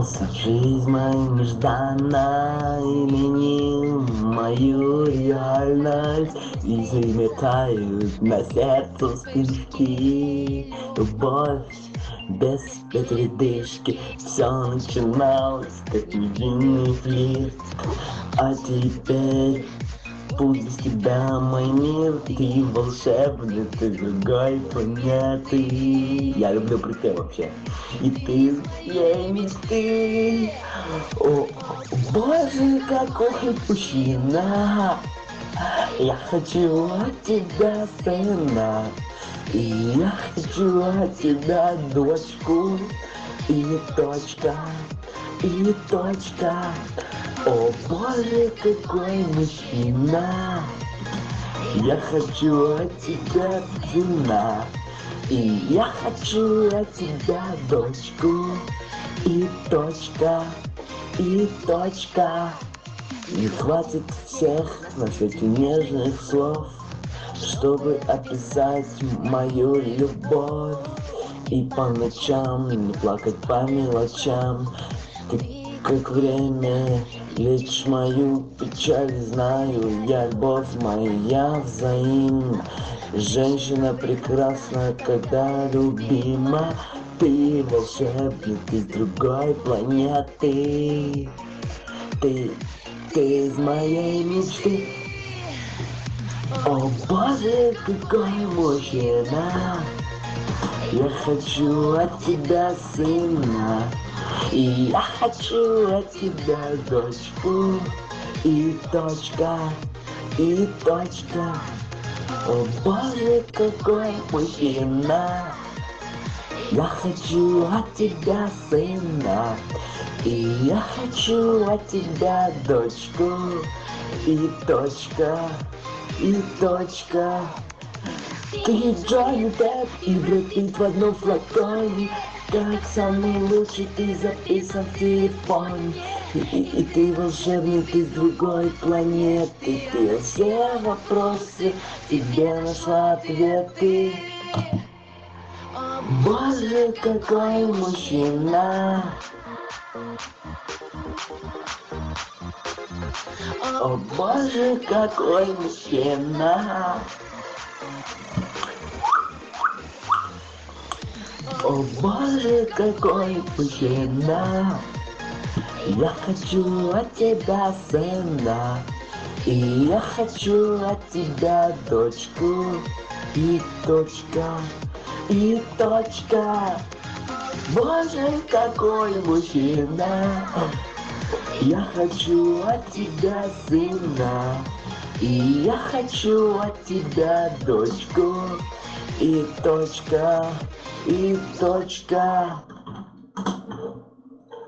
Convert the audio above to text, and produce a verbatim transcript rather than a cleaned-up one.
Жизнь моя нежданно изменил мою реальность и заметают на сердце вспышки. Любовь без передышки, все начиналось как невинный флирт. А теперь пусть без тебя мой мир, ты волшебный, ты другой планеты. Я люблю припев вообще. И ты моей мечты. О, боже, какой мужчина. Я хочу от тебя сына. И я хочу от тебя дочку. И точка, и точка. О боже, какой мужчина. Я хочу от тебя сына. И я хочу от тебя дочку. И точка, и точка. Не хватит всех на свете нежных слов, чтобы описать мою любовь. И по ночам не плакать по мелочам. Ты как время, лечь мою печаль, знаю я, любовь моя взаимна. Женщина прекрасна, когда любима. Ты волшебник из другой планеты. Ты, ты из моей мечты. О боже, какой мужчина. Я хочу от тебя сына. И я хочу от тебя дочку. И точка, и точка. О боже, какой мужчина. Я хочу от тебя сына. И я хочу от тебя дочку. И точка, и точка. Ты Джонни Депп и Брэд Питт в одном флаконе. Как самый лучший ты записан в телефоне. И, и, и ты волшебник из другой планеты. Ты все вопросы, тебе нашла ответы. Боже, какой мужчина. О боже, какой мужчина. О боже, какой мужчина. Я хочу от тебя сына. И я хочу от тебя дочку. И точка, и точка. Боже, какой мужчина. Я хочу от тебя сына. И я хочу от тебя дочку. И точка, и точка.